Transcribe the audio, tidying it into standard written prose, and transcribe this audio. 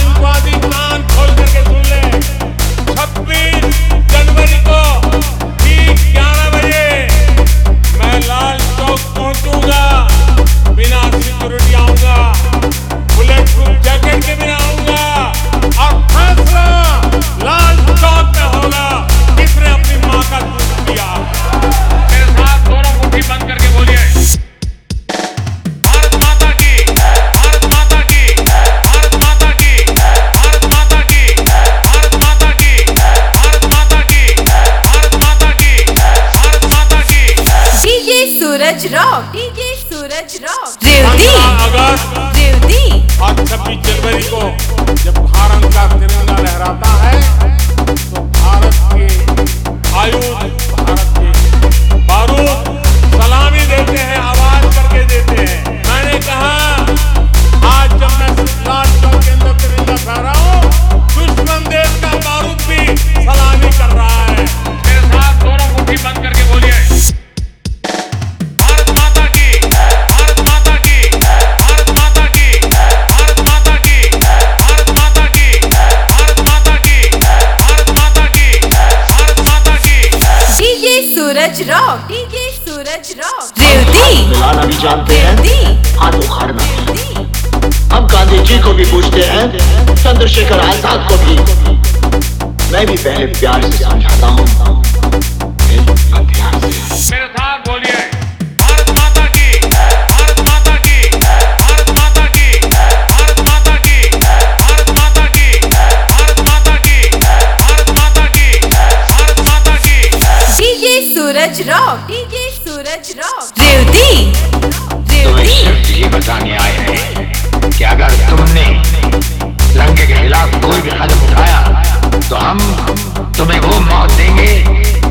आतंकवादी कान खोल करके सुन ले। 26 जनवरी को ठीक 11 बजे मैं लाल चौक पहुंचूंगा। बिना सिक्योरिटी आऊंगा, बुलेट प्रूफ जैकेट के बिना आऊंगा और फैसला लाल चौक में होगा किसने अपनी मां का दूध पिया। मेरे साथ दोनों मुट्ठी बंद करके बोलिए, भारत माता की, भारत माता की, भारत माता की, भारत माता की, भारत माता की, भारत माता की, भारत माता की, भारत माता की। DJ Suraj rock, DJ Suraj rock. 15 अगस्त रेवती और 26 जनवरी को जब भारत का तिरंगा लहराता है तो भारत के आयुध, भारत के बारूद सलामी देते हैं, आवाज करके देते हैं। मैंने कहा आज जब मैं लाल चौक के अंदर तिरंगा फहरा हूं, दुश्मन देश का बारूद भी सलामी कर रहा है। मेरे साथ दोनों मुट्ठी बंद करके बोलिए, भारत माता की, भारत माता की, भारत माता की, भारत माता की, भारत माता की, भारत माता की, भारत माता की, भारत माता की। DJ Suraj rock, DJ Suraj rock. Revati मिलाना भी जानते हैं, हाथ उखाड़ना। हम गांधी जी को भी पूछते हैं, चंद्रशेखर आजाद को भी। मैं भी पहले प्यार से समझाता हूँ, फिर हथियार से। मेरे साथ बोलिए, भारत माता की, भारत माता की, भारत माता की, भारत माता की, भारत माता की, भारत माता की, भारत माता की, भारत माता की। DJ Suraj rock, DJ Suraj rock. Revati तुम्हें सिर्फ ये बताने आए हैं कि अगर तुमने तिरंगे के खिलाफ कोई भी कदम उठाया तो हम तुम्हें वो मौत देंगे